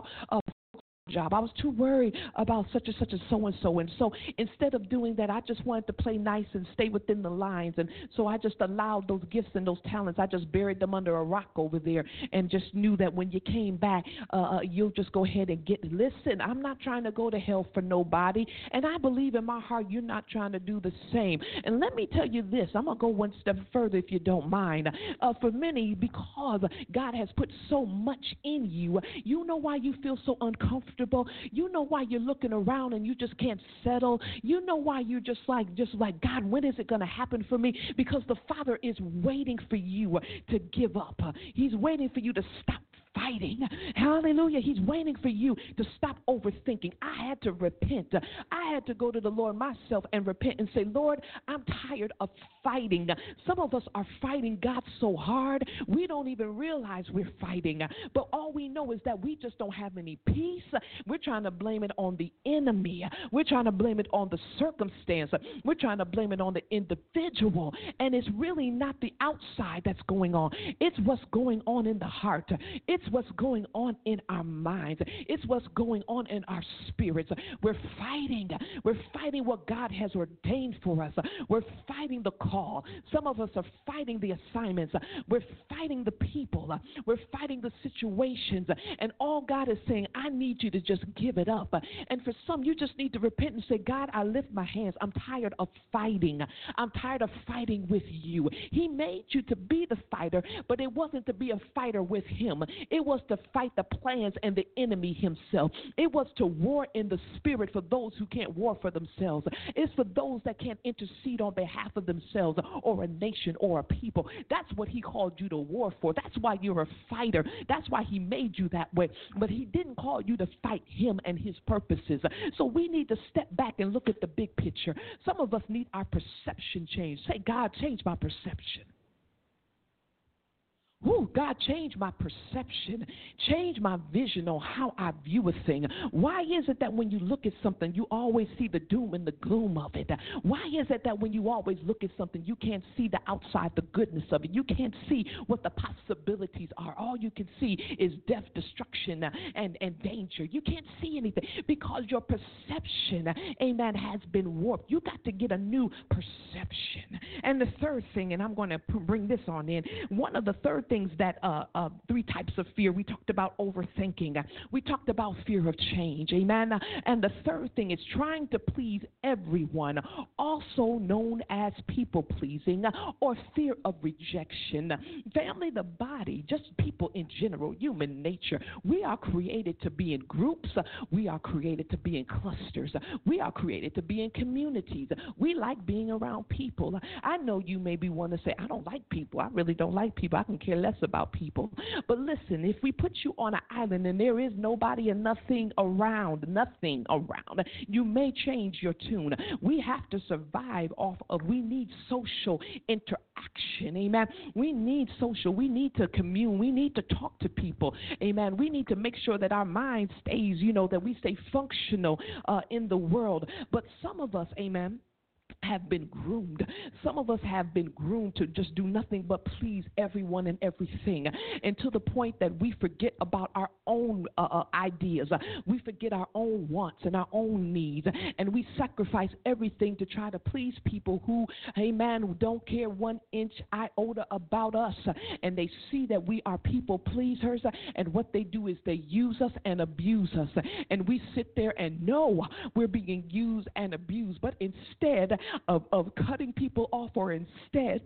job. I was too worried about such and such and so. And so instead of doing that, I just wanted to play nice and stay within the lines. And so I just allowed those gifts and those talents. I just buried them under a rock over there and just knew that when you came back, you'll just go ahead and listen, I'm not trying to go to hell for nobody. And I believe in my heart you're not trying to do the same. And let me tell you this, I'm going to go one step further if you don't mind. For many, because God has put so much in you, you know why you feel so uncomfortable. You know why you're looking around and you just can't settle. You know why you're just like, God, when is it going to happen for me? Because the Father is waiting for you to give up. He's waiting for you to stop fighting. Hallelujah. He's waiting for you to stop overthinking. I had to repent. I had to go to the Lord myself and repent and say, Lord, I'm tired of fighting. Some of us are fighting God so hard, we don't even realize we're fighting. But all we know is that we just don't have any peace. We're trying to blame it on the enemy. We're trying to blame it on the circumstance. We're trying to blame it on the individual. And it's really not the outside that's going on. It's what's going on in the heart. It's what's going on in our minds. It's what's going on in our spirits. We're fighting. We're fighting what God has ordained for us. We're fighting the call. Some of us are fighting the assignments. We're fighting the people. We're fighting the situations. And all God is saying, I need you to just give it up. And for some, you just need to repent and say, God, I lift my hands. I'm tired of fighting. I'm tired of fighting with you. He made you to be the fighter, but it wasn't to be a fighter with him. It was to fight the plans and the enemy himself. It was to war in the spirit for those who can't war for themselves. It's for those that can't intercede on behalf of themselves or a nation or a people. That's what he called you to war for. That's why you're a fighter. That's why he made you that way. But he didn't call you to fight him and his purposes. So we need to step back and look at the big picture. Some of us need our perception changed. Say, God, change my perception. Ooh, God, change my perception, change my vision on how I view a thing. Why is it that when you look at something, you always see the doom and the gloom of it? Why is it that when you always look at something, you can't see the outside, the goodness of it? You can't see what the possibilities are. All you can see is death, destruction, and danger. You can't see anything because your perception, amen, has been warped. You got to get a new perception. And the third thing, and I'm going to bring this on in, one of the third things that three types of fear. We talked about overthinking. We talked about fear of change. Amen. And the third thing is trying to please everyone, also known as people pleasing or fear of rejection. Family, the body, just people in general, human nature. We are created to be in groups. We are created to be in clusters. We are created to be in communities. We like being around people. I know you maybe want to say, I don't like people. I really don't like people. I can care less about people. But listen, if we put you on an island and there is nobody and nothing around, you may change your tune. We have to survive off of, we need social interaction. Amen. We need social. We need to commune. We need to talk to people. Amen. We need to make sure that our mind stays, that we stay functional in the world. But some of us, amen, have been groomed. Some of us have been groomed to just do nothing but please everyone and everything, and to the point that we forget about our own ideas. We forget our own wants and our own needs, and we sacrifice everything to try to please people who, amen, who don't care 1 inch iota about us, and they see that we are people pleasers, and what they do is they use us and abuse us, and we sit there and know we're being used and abused, but instead of cutting people off, or instead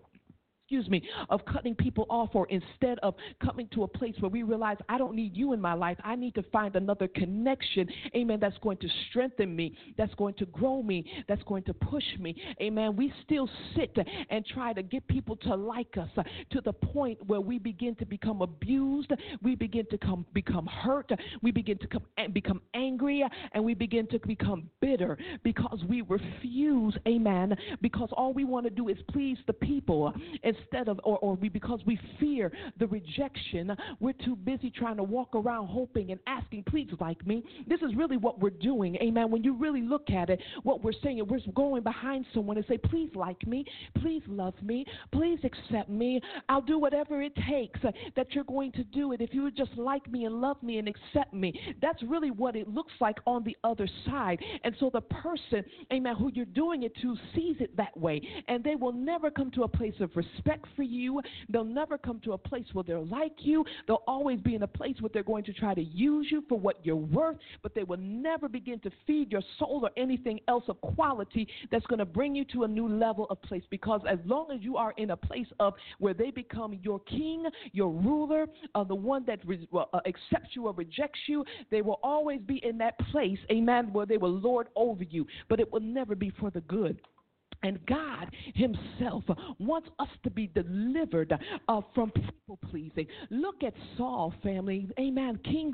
of cutting people off, or instead of coming to a place where we realize I don't need you in my life, I need to find another connection, amen, that's going to strengthen me, that's going to grow me, that's going to push me, amen. We still sit and try to get people to like us to the point where we begin to become abused, we begin to become hurt, we begin to become angry, and we begin to become bitter because we refuse, amen, because all we want to do is please the people. Instead of, because we fear the rejection, we're too busy trying to walk around hoping and asking, please like me. This is really what we're doing, amen. When you really look at it, what we're saying, we're going behind someone and say, please like me, please love me, please accept me. I'll do whatever it takes that you're going to do it. If you would just like me and love me and accept me. That's really what it looks like on the other side. And so the person, amen, who you're doing it to sees it that way, and they will never come to a place of respect for you. They'll never come to a place where they're like you. They'll always be in a place where they're going to try to use you for what you're worth, but they will never begin to feed your soul or anything else of quality that's going to bring you to a new level of place, because as long as you are in a place of where they become your king, your ruler, the one that accepts you or rejects you, they will always be in that place, amen, where they will lord over you, but it will never be for the good. And God himself wants us to be delivered from people pleasing. Look at Saul, family. Amen. King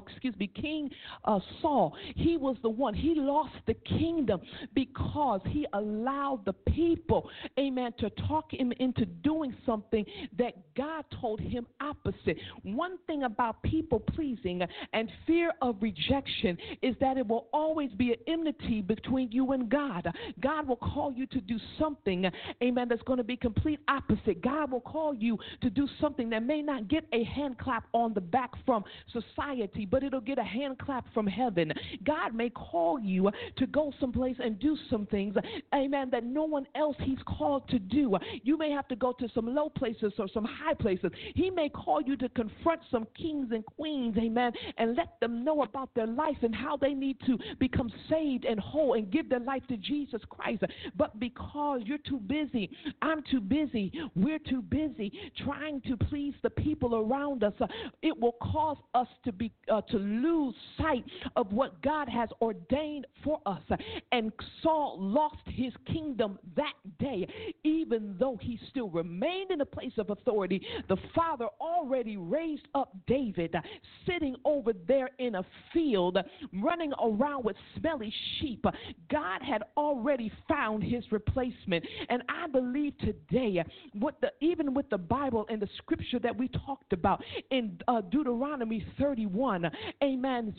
Saul, he was the one. He lost the kingdom because he allowed the people, amen, to talk him into doing something that God told him opposite. One thing about people pleasing and fear of rejection is that it will always be an enmity between you and God. God will call you to do something, amen, that's going to be complete opposite. God will call you to do something that may not get a hand clap on the back from society, but it'll get a hand clap from heaven. God may call you to go someplace and do some things, amen, that no one else he's called to do. You may have to go to some low places or some high places. He may call you to confront some kings and queens, amen, and let them know about their life and how they need to become saved and whole and give their life to Jesus Christ. But because you're too busy, I'm too busy, we're too busy trying to please the people around us, it will cause us to lose sight of what God has ordained for us. And Saul lost his kingdom that day, even though he still remained in a place of authority. The Father already raised up David, sitting over there in a field, running around with smelly sheep. God had already found his replacement. And I believe today, even with the Bible and the scripture that we talked about in Deuteronomy 31, amen,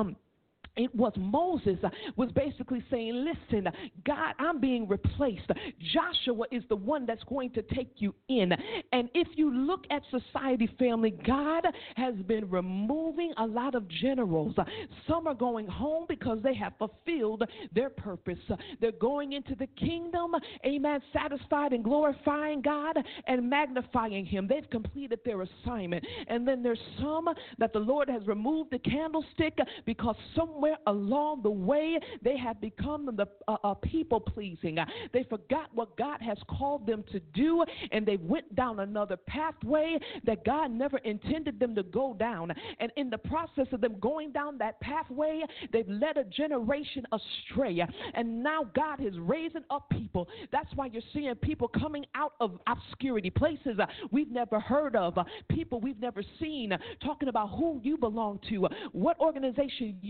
it was Moses was basically saying, listen, God, I'm being replaced. Joshua is the one that's going to take you in. And if you look at society, family, God has been removing a lot of generals. Some are going home because they have fulfilled their purpose. They're going into the kingdom, amen, satisfied and glorifying God and magnifying him. They've completed their assignment. And then there's some that the Lord has removed the candlestick because somewhere along the way they have become the people pleasing. They forgot what God has called them to do, and they went down another pathway that God never intended them to go down. And in the process of them going down that pathway, they've led a generation astray. And now God is raising up people. That's why you're seeing people coming out of obscurity, places we've never heard of, people we've never seen, talking about who you belong to, what organization you come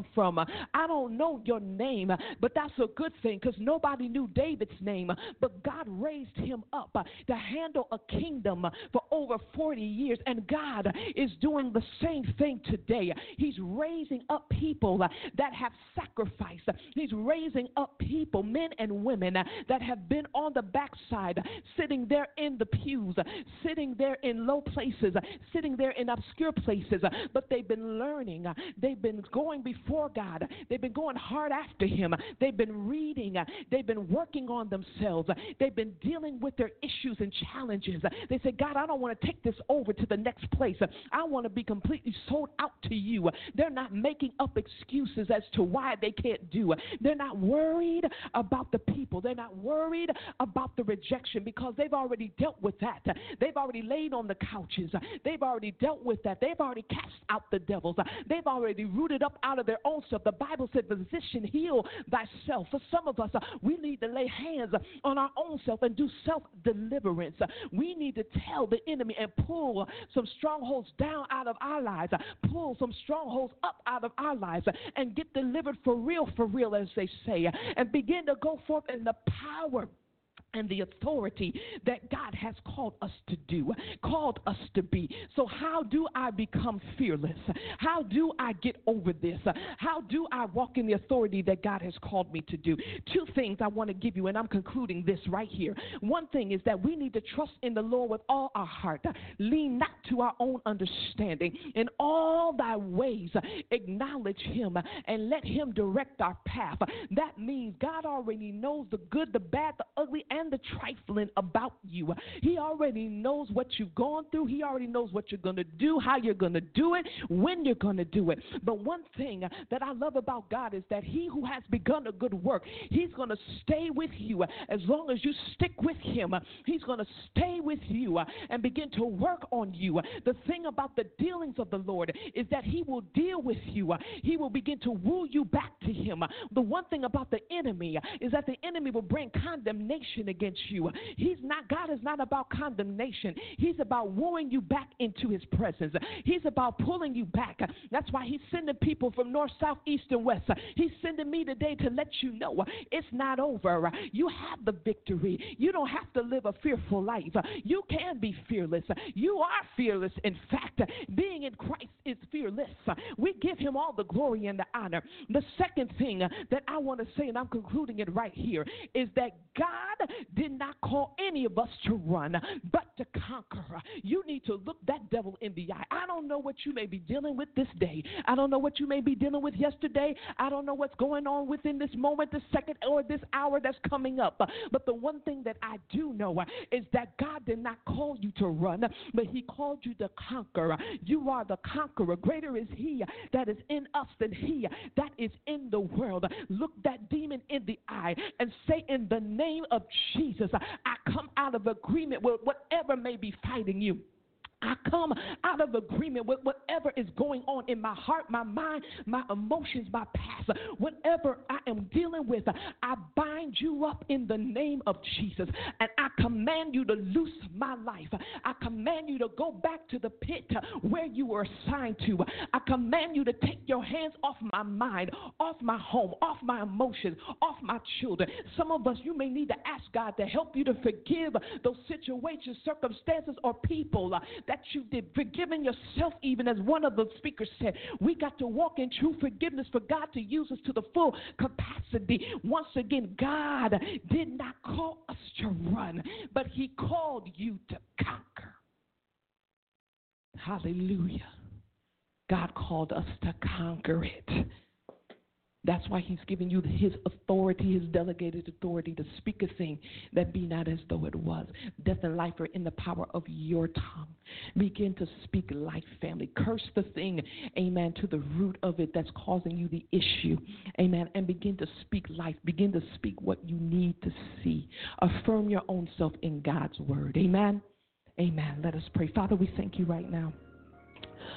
from. I don't know your name, but that's a good thing because nobody knew David's name. But God raised him up to handle a kingdom for over 40 years. And God is doing the same thing today. He's raising up people that have sacrificed. He's raising up people, men and women, that have been on the backside, sitting there in the pews, sitting there in low places, sitting there in obscure places, but they've been learning. They've been going before God. They've been going hard after him. They've been reading. They've been working on themselves. They've been dealing with their issues and challenges. They say, God, I don't want to take this over to the next place. I want to be completely sold out to you. They're not making up excuses as to why they can't do it. They're not worried about the people. They're not worried about the rejection because they've already dealt with that. They've already laid on the couches. They've already dealt with that. They've already cast out the devils. They've already rooted up out of their own self. The Bible said, physician, heal thyself. For some of us, we need to lay hands on our own self and do self-deliverance. We need to tell the enemy and pull some strongholds down out of our lives, pull some strongholds up out of our lives, and get delivered for real, as they say, and begin to go forth in the power and the authority that God has called us to do, called us to be. So how do I become fearless? How do I get over this? How do I walk in the authority that God has called me to do? Two things I want to give you, and I'm concluding this right here. One thing is that we need to trust in the Lord with all our heart. Lean not to our own understanding. In all thy ways, acknowledge him and let him direct our path. That means God already knows the good, the bad, the ugly, and the trifling about you. He already knows what you've gone through. He already knows what you're going to do, how you're going to do it, when you're going to do it. But one thing that I love about God is that he who has begun a good work, he's going to stay with you. As long as you stick with him, he's going to stay with you and begin to work on you. The thing about the dealings of the Lord is that he will deal with you. He will begin to woo you back to him. The one thing about the enemy is that the enemy will bring condemnation against you. God is not about condemnation. He's about wooing you back into his presence. He's about pulling you back. That's why he's sending people from north, south, east, and west. He's sending me today to let you know it's not over. You have the victory. You don't have to live a fearful life. You can be fearless. You are fearless. In fact, being in Christ is fearless. We give him all the glory and the honor. The second thing that I want to say, and I'm concluding it right here, is that God did not call any of us to run, but to conquer. You need to look that devil in the eye. I don't know what you may be dealing with this day. I don't know what you may be dealing with yesterday. I don't know what's going on within this moment, this second, or this hour that's coming up. But the one thing that I do know is that God did not call you to run, but he called you to conquer. You are the conqueror. Greater is he that is in us than he that is in the world. Look that demon in the eye and say, in the name of Jesus, I come out of agreement with whatever may be fighting you. I come out of agreement with whatever is going on in my heart, my mind, my emotions, my past. Whatever I am dealing with, I bind you up in the name of Jesus. And I command you to loose my life. I command you to go back to the pit where you were assigned to. I command you to take your hands off my mind, off my home, off my emotions, off my children. Some of us, you may need to ask God to help you to forgive those situations, circumstances, or people that you did. Forgiving yourself, even as one of the speakers said. We got to walk in true forgiveness for God to use us to the full capacity. Once again, God did not call us to run, but he called you to conquer. Hallelujah. God called us to conquer it. That's why he's giving you his authority, his delegated authority to speak a thing that be not as though it was. Death and life are in the power of your tongue. Begin to speak life, family. Curse the thing, amen, to the root of it that's causing you the issue, amen, and begin to speak life. Begin to speak what you need to see. Affirm your own self in God's word, amen. Amen. Let us pray. Father, we thank you right now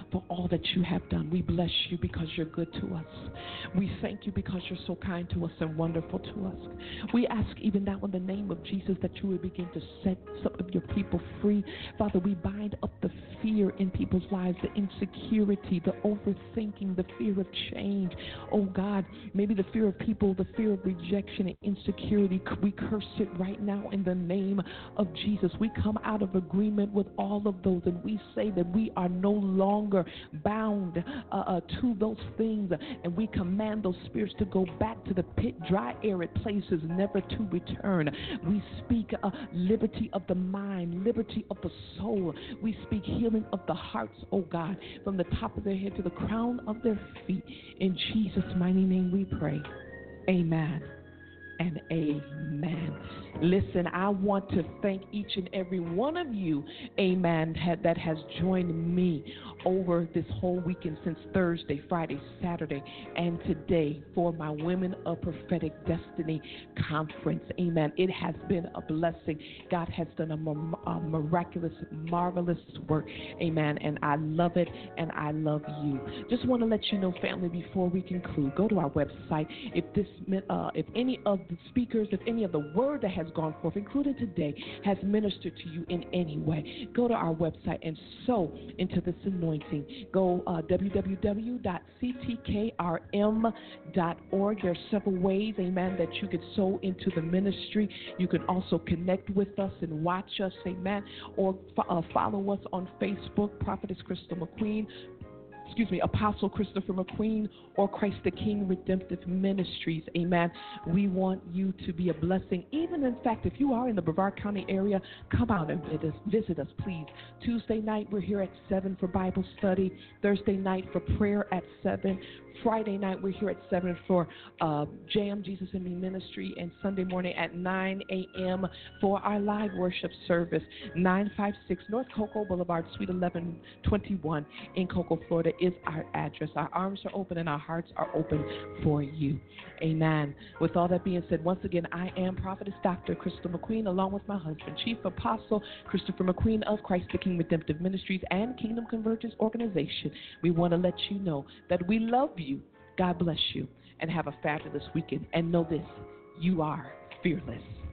for all that you have done. We bless you because you're good to us. We thank you because you're so kind to us and wonderful to us. We ask even now in the name of Jesus that you would begin to set some of your people free. Father, we bind up the fear in people's lives, the insecurity, the overthinking, the fear of change. Oh God, maybe the fear of people, the fear of rejection and insecurity. We curse it right now in the name of Jesus. We come out of agreement with all of those, and we say that we are no longer bound to those things, and we command those spirits to go back to the pit, dry, arid places, never to return. We speak liberty of the mind, liberty of the soul. We speak healing of the hearts, oh God, from the top of their head to the crown of their feet. In Jesus' mighty name we pray. Amen and amen. Listen, I want to thank each and every one of you, amen, that has joined me over this whole weekend since Thursday, Friday, Saturday, and today for my Women of Prophetic Destiny conference. Amen. It has been a blessing. God has done a miraculous, marvelous work. Amen. And I love it, and I love you. Just want to let you know, family, before we conclude, go to our website. If any of the speakers, if any of the word that has gone forth, including today, has ministered to you in any way, go to our website and sow into this anointing. Go www.ctkrm.org. There are several ways, amen, that you could sow into the ministry. You can also connect with us and watch us, amen, or follow us on Facebook, Prophetess Crystal McQueen, Apostle Christopher McQueen, or Christ the King Redemptive Ministries. Amen. We want you to be a blessing. Even, in fact, if you are in the Brevard County area, come out and visit us, please. Tuesday night, we're here at 7 for Bible study. Thursday night for prayer at 7. Friday night, we're here at 7 for Jam Jesus and Me Ministry, and Sunday morning at 9 a.m. for our live worship service. 956 North Cocoa Boulevard, Suite 1121 in Cocoa, Florida is our address. Our arms are open and our hearts are open for you. Amen. With all that being said, once again, I am Prophetess Dr. Crystal McQueen, along with my husband, Chief Apostle Christopher McQueen of Christ the King Redemptive Ministries and Kingdom Convergence Organization. We want to let you know that we love you. God bless you, and have a fabulous weekend. And know this, you are fearless.